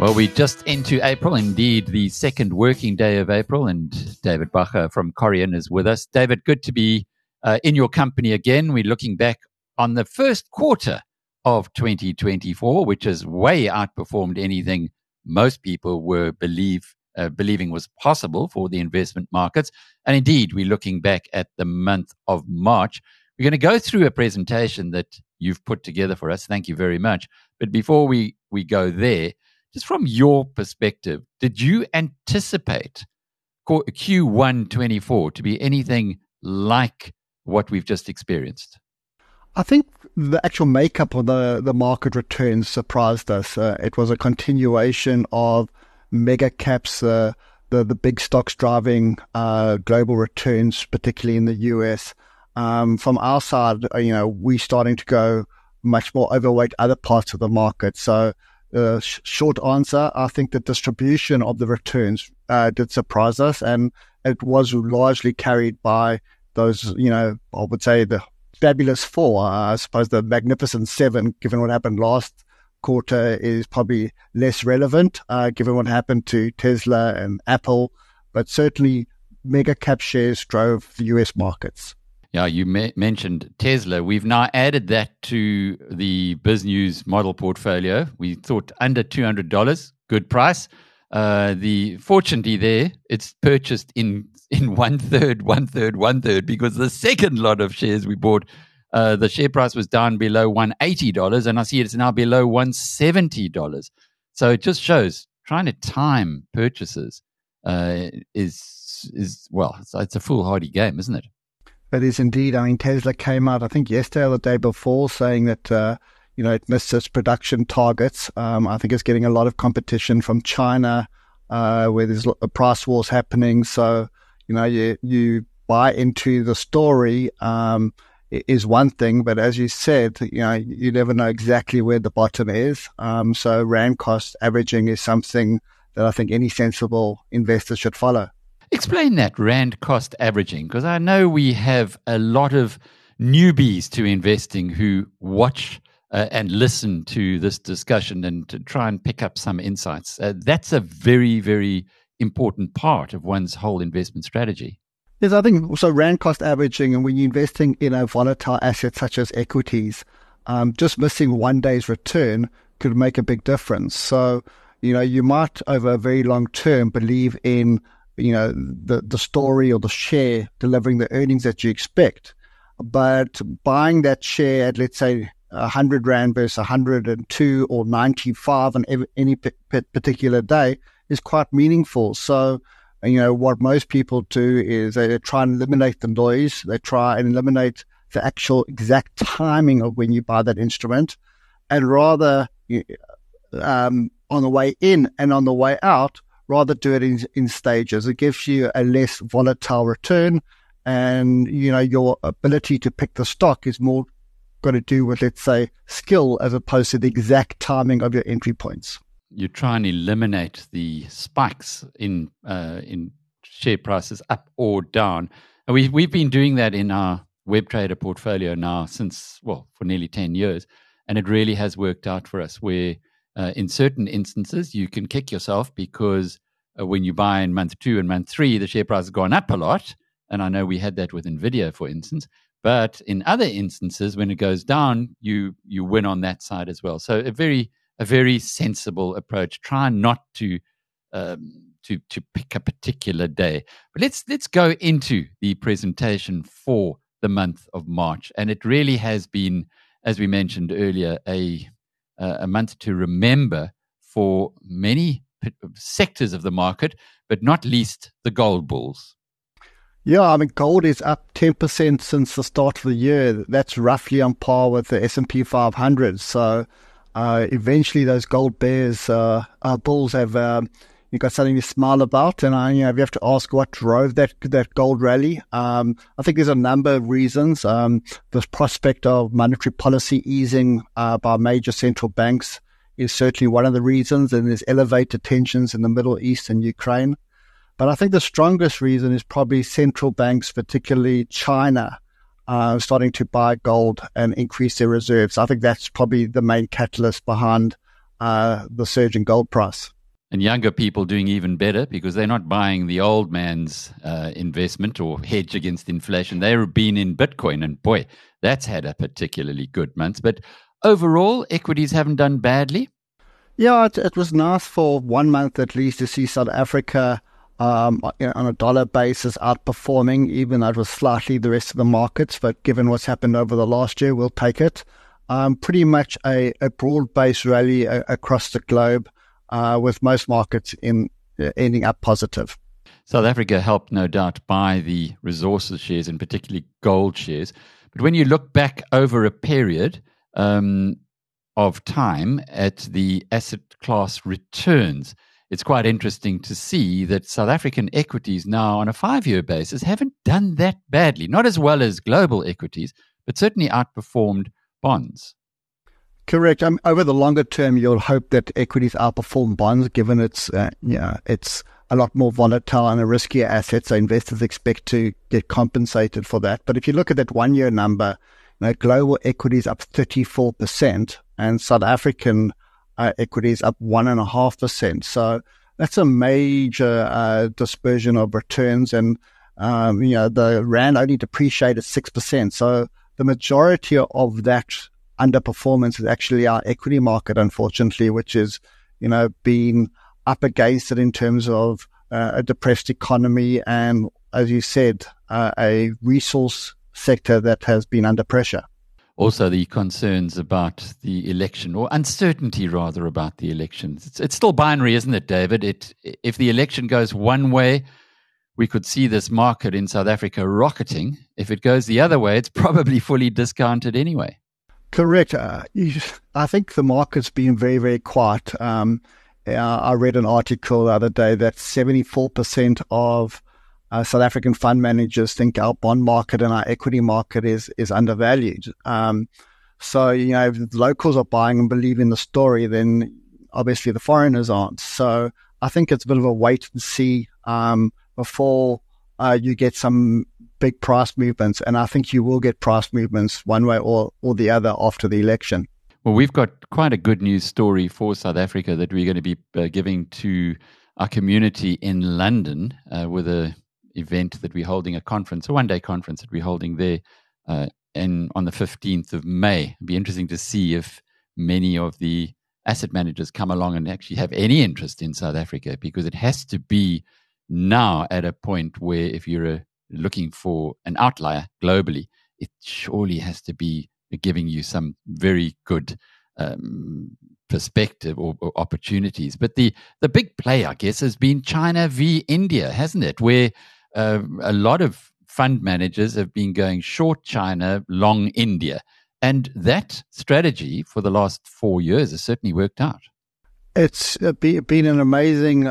Well, we just into April, indeed, the second working day of April, and David Bacher from Corian is with us. David, good to be in your company again. We're looking back on the first quarter of 2024, which has way outperformed anything most people were believing was possible for the investment markets. And indeed, we're looking back at the month of March. We're going to go through a presentation that you've put together for us. Thank you very much. But before we go there, just from your perspective, did you anticipate Q1 24 to be anything like what we've just experienced? I think the actual makeup of the market returns surprised us. It was a continuation of mega caps, the big stocks driving global returns, particularly in the US. From our side, we're starting to go much more overweight other parts of the market. So short answer, I think the distribution of the returns did surprise us, and it was largely carried by those, I would say the fabulous four. I suppose the magnificent seven, given what happened last quarter, is probably less relevant, given what happened to Tesla and Apple, but certainly mega cap shares drove the US markets. Yeah, you mentioned Tesla. We've now added that to the BizNews model portfolio. We thought under $200, good price. Fortunately there, it's purchased in one third, because the second lot of shares we bought, the share price was down below $180, and I see it's now below $170. So it just shows trying to time purchases it's a foolhardy game, isn't it? It is indeed. I mean, Tesla came out, I think yesterday or the day before, saying that, it missed its production targets. I think it's getting a lot of competition from China, where there's price wars happening. So, you buy into the story is one thing, but as you said, you never know exactly where the bottom is. So Rand cost averaging is something that I think any sensible investor should follow. Explain that Rand cost averaging, because I know we have a lot of newbies to investing who watch and listen to this discussion and to try and pick up some insights. That's a very, very important part of one's whole investment strategy. Yes, I think so. Rand cost averaging, and when you're investing in a volatile asset such as equities, just missing one day's return could make a big difference. So, you might over a very long term believe in the story or the share delivering the earnings that you expect. But buying that share at, let's say, 100 Rand versus 102 or 95 on any particular day is quite meaningful. So, what most people do is they try and eliminate the noise. They try and eliminate the actual exact timing of when you buy that instrument, and rather on the way in and on the way out, rather do it in stages. It gives you a less volatile return, and your ability to pick the stock is more got to do with, let's say, skill as opposed to the exact timing of your entry points. You try and eliminate the spikes in share prices up or down. And we've been doing that in our WebTrader portfolio now for nearly 10 years, and it really has worked out for us where in certain instances, you can kick yourself because when you buy in month 2 and month 3, the share price has gone up a lot. And I know we had that with NVIDIA, for instance. But in other instances, when it goes down, you win on that side as well. So a very sensible approach. Try not to pick a particular day. But let's go into the presentation for the month of March. And it really has been, as we mentioned earlier, a month to remember for many sectors of the market, but not least the gold bulls. Yeah, I mean, gold is up 10% since the start of the year. That's roughly on par with the S&P 500. So eventually those gold bears, bulls have you've got something to smile about. And you have to ask what drove that gold rally. I think there's a number of reasons. The prospect of monetary policy easing by major central banks is certainly one of the reasons, and there's elevated tensions in the Middle East and Ukraine. But I think the strongest reason is probably central banks, particularly China, starting to buy gold and increase their reserves. I think that's probably the main catalyst behind the surge in gold price. And younger people doing even better because they're not buying the old man's investment or hedge against inflation. They've been in Bitcoin, and boy, that's had a particularly good month. But overall, equities haven't done badly. Yeah, it was nice for 1 month at least to see South Africa on a dollar basis outperforming, even though it was slightly the rest of the markets. But given what's happened over the last year, we'll take it. Pretty much a broad-based rally across the globe, with most markets ending up positive. South Africa helped, no doubt, by the resources shares and particularly gold shares. But when you look back over a period of time at the asset class returns, it's quite interesting to see that South African equities now on a 5-year basis haven't done that badly. Not as well as global equities, but certainly outperformed bonds. Correct. Over the longer term, you'll hope that equities outperform bonds, given it's a lot more volatile and a riskier asset, so investors expect to get compensated for that. But if you look at that 1 year number, global equities up 34%, and South African equities up 1.5%. So that's a major dispersion of returns, and the rand only depreciated 6%. So the majority of that underperformance is actually our equity market, unfortunately, which is, been up against it in terms of a depressed economy and, as you said, a resource sector that has been under pressure. Also, the concerns about the election, or uncertainty rather about the election. It's still binary, isn't it, David? If the election goes one way, we could see this market in South Africa rocketing. If it goes the other way, it's probably fully discounted anyway. Correct. I think the market's been very, very quiet. I read an article the other day that 74% of South African fund managers think our bond market and our equity market is undervalued. So, if the locals are buying and believe in the story, then obviously the foreigners aren't. So I think it's a bit of a wait and see before you get some big price movements. And I think you will get price movements one way or the other after the election. Well, we've got quite a good news story for South Africa that we're going to be giving to our community in London with a event that we're holding, a one-day conference that we're holding there on the 15th of May. It'll be interesting to see if many of the asset managers come along and actually have any interest in South Africa, because it has to be now at a point where if you're looking for an outlier globally, it surely has to be giving you some very good perspective or opportunities. But the big play, I guess, has been China v. India, hasn't it? Where a lot of fund managers have been going short China, long India. And that strategy for the last 4 years has certainly worked out. It's been an amazing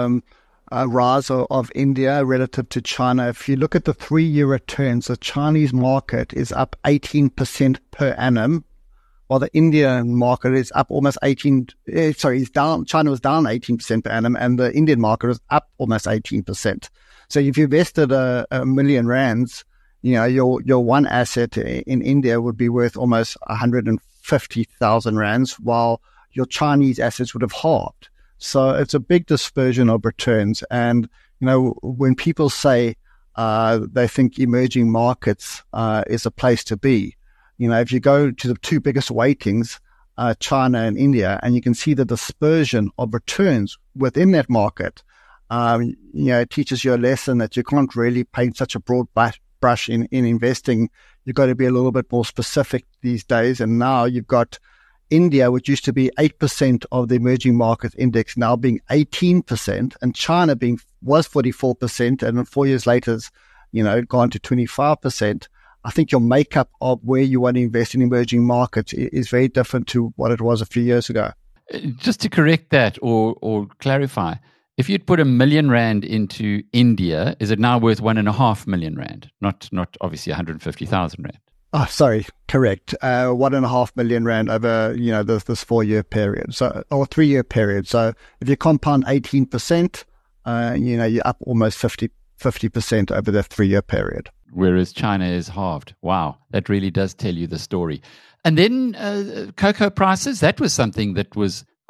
rise of India relative to China. If you look at the 3-year returns, the Chinese market is up 18% per annum, while the Indian market is up almost it's down. China was down 18% per annum, and the Indian market was up almost 18%. So if you invested a million rands, your one asset in India would be worth almost 150,000 rands, while your Chinese assets would have halved. So it's a big dispersion of returns. And, when people say they think emerging markets is a place to be, if you go to the two biggest weightings, China and India, and you can see the dispersion of returns within that market, it teaches you a lesson that you can't really paint such a broad brush in investing. You've got to be a little bit more specific these days. And now you've got India, which used to be 8% of the emerging market index, now being 18%, and China was 44%, and 4 years later, has, gone to 25%. I think your makeup of where you want to invest in emerging markets is very different to what it was a few years ago. Just to correct that or clarify, if you'd put R1 million into India, is it now worth 1.5 million rand? Not obviously 150,000 rand. Oh, sorry, correct. 1.5 million rand over this 4-year period, or 3-year period. So if you compound 18%, you're up almost 50% over the 3-year period. Whereas China is halved. Wow, that really does tell you the story. And then cocoa prices, that was something that was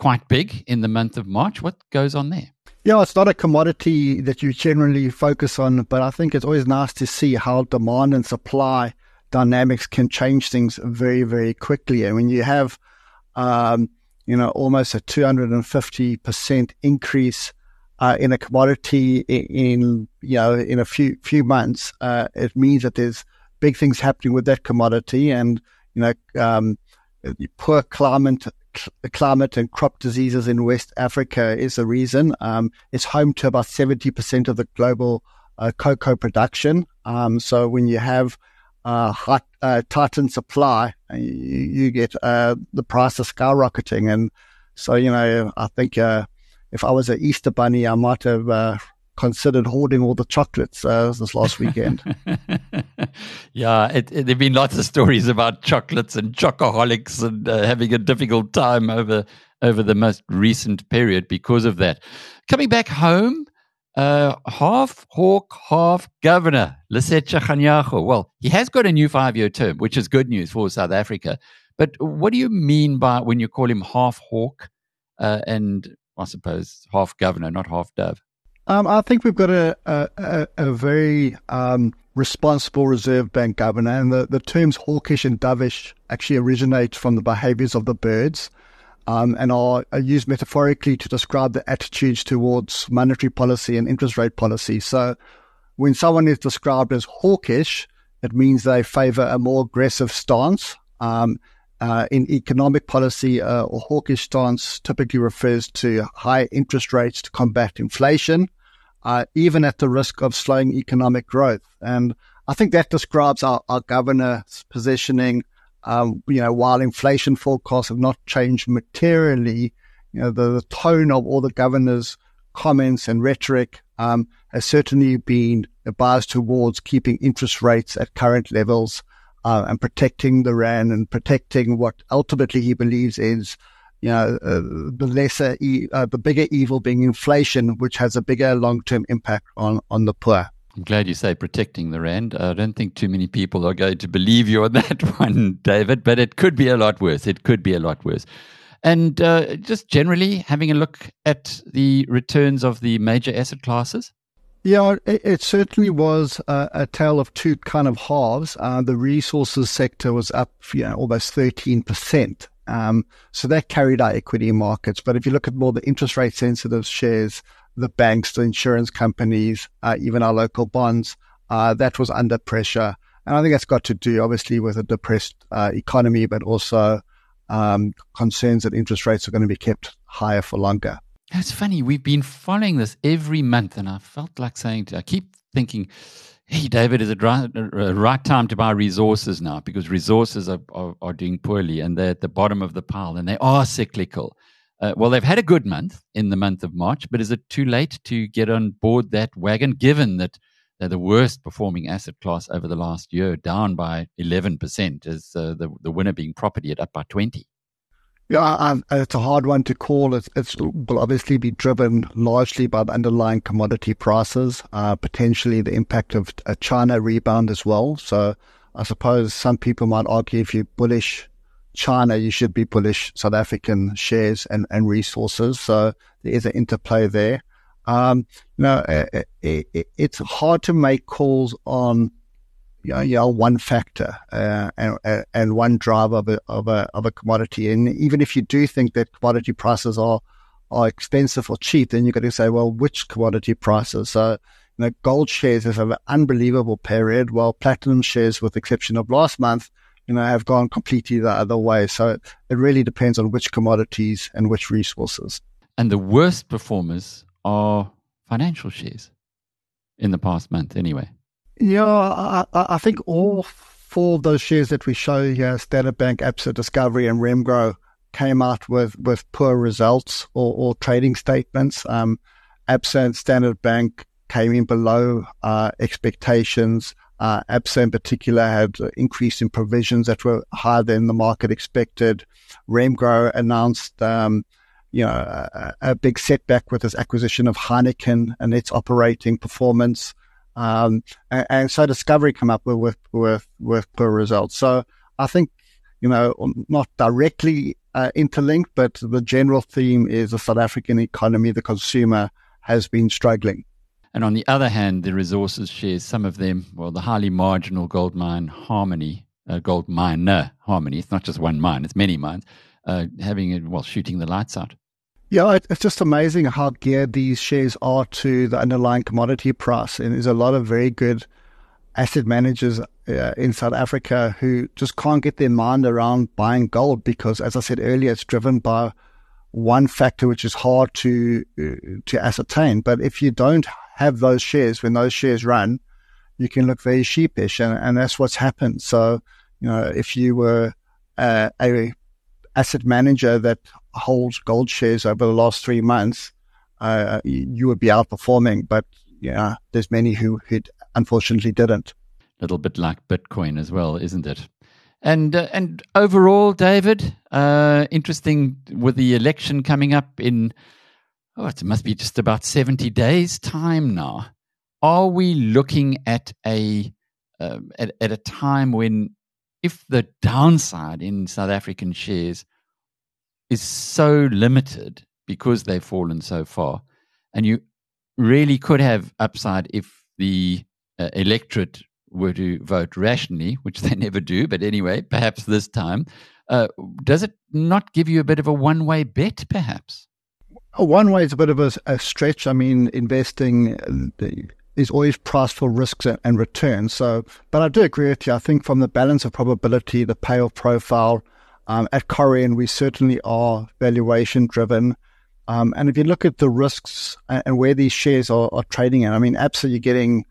quite big in the month of March. What goes on there? Yeah, it's not a commodity that you generally focus on, but I think it's always nice to see how demand and supply dynamics can change things very, very quickly. And when you have, almost a 250% increase in a commodity in a few months, it means that there's big things happening with that commodity, and poor climate and crop diseases in West Africa is the reason. It's home to about 70% of the global cocoa production. So when you have tightened supply, you get the prices skyrocketing. And so, I think if I was an Easter bunny, I might have considered hoarding all the chocolates this last weekend. Yeah, there have been lots of stories about chocolates and chocoholics and having a difficult time over the most recent period because of that. Coming back home, half hawk, half governor, Lesetja Kganyago. Well, he has got a new 5-year term, which is good news for South Africa. But what do you mean by when you call him half hawk and I suppose half governor, not half dove? I think we've got a very responsible Reserve Bank governor, and the terms hawkish and dovish actually originate from the behaviors of the birds, and are used metaphorically to describe the attitudes towards monetary policy and interest rate policy. So when someone is described as hawkish, it means they favor a more aggressive stance. In economic policy, a hawkish stance typically refers to high interest rates to combat inflation, even at the risk of slowing economic growth. And I think that describes our governor's positioning. While inflation forecasts have not changed materially, the tone of all the governor's comments and rhetoric has certainly been biased towards keeping interest rates at current levels, and protecting the rand and protecting what ultimately he believes is, the bigger evil being inflation, which has a bigger long-term impact on the poor. I'm glad you say protecting the rand. I don't think too many people are going to believe you on that one, David, but it could be a lot worse. And just generally having a look at the returns of the major asset classes. Yeah, it certainly was a tale of two kind of halves. The resources sector was up, almost 13%. So that carried our equity markets. But if you look at more the interest rate sensitive shares, the banks, the insurance companies, even our local bonds, that was under pressure. And I think that's got to do, obviously, with a depressed economy, but also concerns that interest rates are going to be kept higher for longer. It's funny, we've been following this every month, and I felt like I keep thinking, hey, David, is it right time to buy resources now? Because resources are doing poorly, and they're at the bottom of the pile, and they are cyclical. Well, they've had a good month in the month of March, but is it too late to get on board that wagon, given that they're the worst performing asset class over the last year, down by 11%, as the winner being property up by 20%? Yeah, it's a hard one to call. It will obviously be driven largely by the underlying commodity prices, potentially the impact of a China rebound as well. So I suppose some people might argue if you're bullish China, you should be bullish South African shares and resources. So there is an interplay there. It's hard to make calls on one factor and one driver of a commodity. And even if you do think that commodity prices are expensive or cheap, then you've got to say, well, which commodity prices? So, gold shares have an unbelievable period, while platinum shares, with the exception of last month, have gone completely the other way. So it really depends on which commodities and which resources. And the worst performers are financial shares in the past month anyway. Yeah, I think all four of those shares that we show here, Standard Bank, Absa, Discovery, and Remgro, came out with poor results or trading statements. Absa and Standard Bank came in below expectations. Absa in particular had an increase in provisions that were higher than the market expected. Remgro announced a big setback with its acquisition of Heineken and its operating performance. And so Discovery come up with poor results. So I think, not directly interlinked, but the general theme is the South African economy, the consumer has been struggling. And on the other hand, the resources shares, some of them, well, the highly marginal gold miner Harmony, it's not just one mine, it's many mines, shooting the lights out. Yeah, it's just amazing how geared these shares are to the underlying commodity price. And there's a lot of very good asset managers in South Africa who just can't get their mind around buying gold because, as I said earlier, it's driven by one factor which is hard to ascertain. But if you don't have those shares, when those shares run, you can look very sheepish, and that's what's happened. So, if you were a asset manager that holds gold shares over the last 3 months, you would be outperforming. But there's many who unfortunately didn't. A little bit like Bitcoin as well, isn't it? And overall, David, interesting with the election coming up in, it must be just about 70 days' time now. Are we looking at a time when, if the downside in South African shares is so limited because they've fallen so far, and you really could have upside if the electorate were to vote rationally, which they never do, but anyway, perhaps this time, does it not give you a bit of a one-way bet, perhaps? One way is a bit of a stretch. I mean, investing is always priced for risks and returns. So, but I do agree with you. I think from the balance of probability, the payoff profile, at Corian, we certainly are valuation driven. And if you look at the risks and where these shares are trading at, I mean, Absa, you're getting,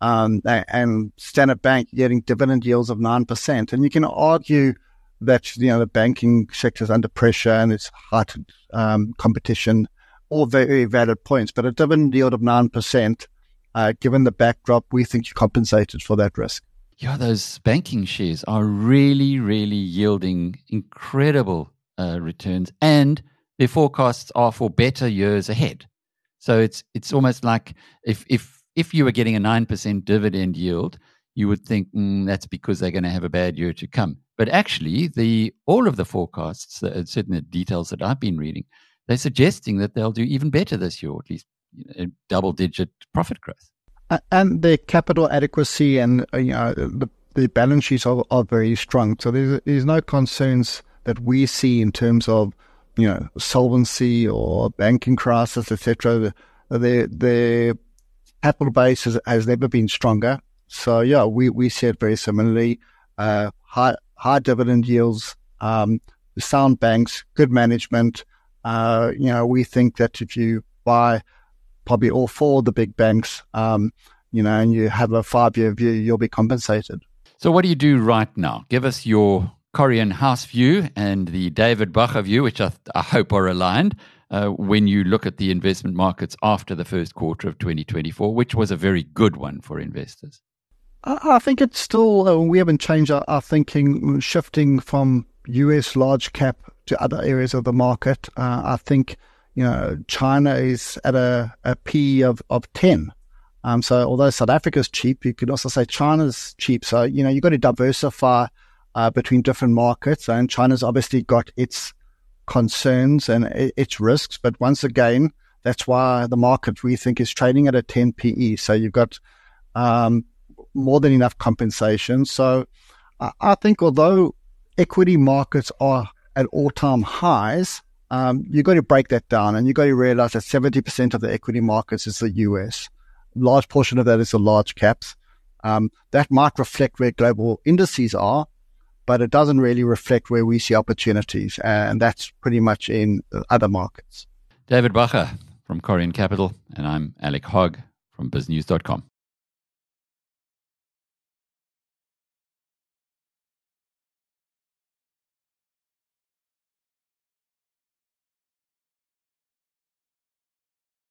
and Standard Bank, you're getting dividend yields of 9%. And you can argue that, the banking sector is under pressure and it's heightened competition, all very valid points. But a dividend yield of 9%, given the backdrop, we think you're compensated for that risk. Yeah, those banking shares are really, really yielding incredible returns, and their forecasts are for better years ahead. So it's almost like if you were getting a 9% dividend yield, you would think that's because they're going to have a bad year to come. But actually, all of the forecasts, certainly the details that I've been reading, they're suggesting that they'll do even better this year, or at least double-digit profit growth. And their capital adequacy and the balance sheets are very strong. So there's no concerns that we see in terms of solvency or banking crisis, etc. Their capital base has never been stronger. So yeah, we see it very similarly. High dividend yields, sound banks, good management. We think that if you buy probably all 4 of the big banks, and you have a 5-year view, you'll be compensated. So what do you do right now? Give us your Corian House view and the David Bacher view, which I hope are aligned, when you look at the investment markets after the first quarter of 2024, which was a very good one for investors. I think it's still, we haven't changed our thinking, shifting from US large cap to other areas of the market. I think China is at a P of 10. So although South Africa's cheap, you could also say China's cheap. So, you've got to diversify between different markets. And China's obviously got its concerns and its risks. But once again, that's why the market, we think, is trading at a 10 PE. So you've got more than enough compensation. So I think although equity markets are at all-time highs, you've got to break that down, and you've got to realize that 70% of the equity markets is the US. A large portion of that is the large caps. That might reflect where global indices are, but it doesn't really reflect where we see opportunities, and that's pretty much in other markets. David Bacher from Corian Capital, and I'm Alec Hogg from biznews.com.